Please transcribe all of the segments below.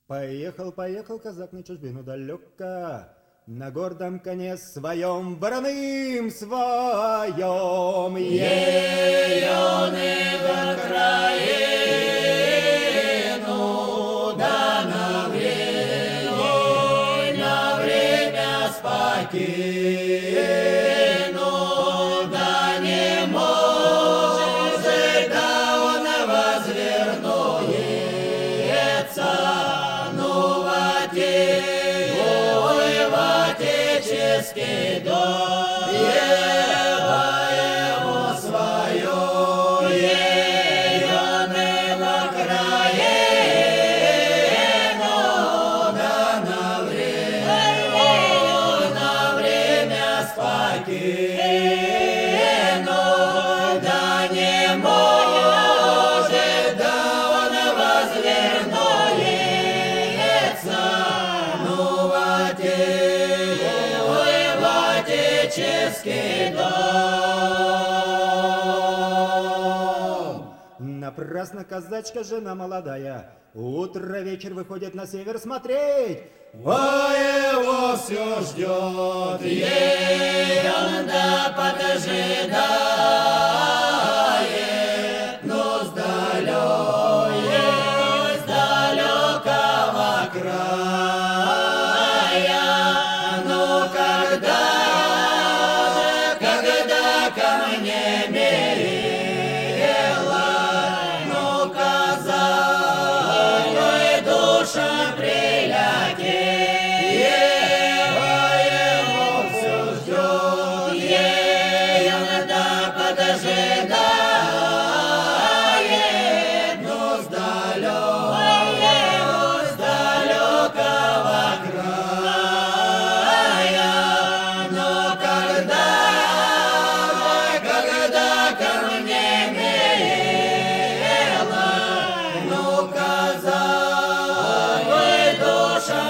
Поехал, поехал казак на чужбину далеко, на гордом коне своем, вороным своем. Ей-он в Украину, да на время спокину, да не может, да он возвернуется, ну в отеческий дом, его свое, ей-он в Украину, да на время спокину, да не может, да он возвернуется, ну в отеческий дом. Напрасно казачка, жена молодая, утро вечер выходит на север смотреть. А его все ждет, ей-он да поджидает, но с далекого края, ну когда ко мне мила, ну казалось, душа его все ждет, ей-он да поджидает, но с далекого края, но когда ко мне мила, ну казалось, душа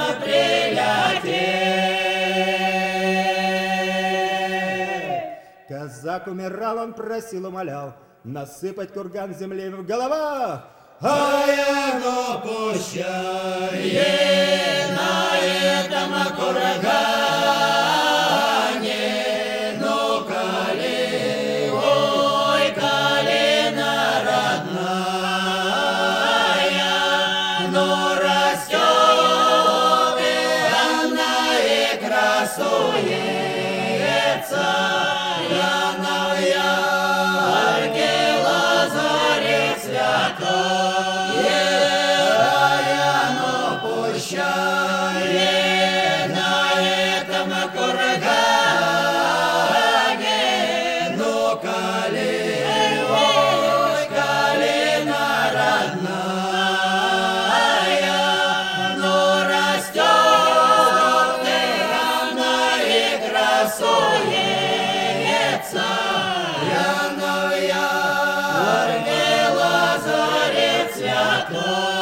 прилетит. Казак умирал, он просил, умолял насыпать курган земли в головах. А его пущай на этом кургане, ну коли, ой, калина родная, ну растет она и красуется, рано в ярке Лазарет святой, ну пущай на этом кургане, ну калина родная, ну растет она и красуется, рано в ярке Лазарет святой.